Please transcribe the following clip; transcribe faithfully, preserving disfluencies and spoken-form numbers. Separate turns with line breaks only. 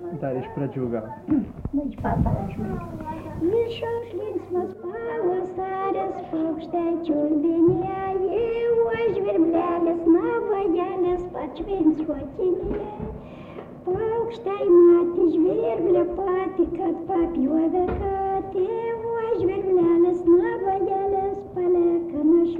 Dar iš pradžių gal.
Nu, iš pat pradžių. Išauš linksmas pavasaris, paukštai čiulbinėja, o žvirblelis navajelis pačvins šokinėja. Paukštai matė žvirblį patį, kad papjovė katė, o žvirblelis navajelis palekana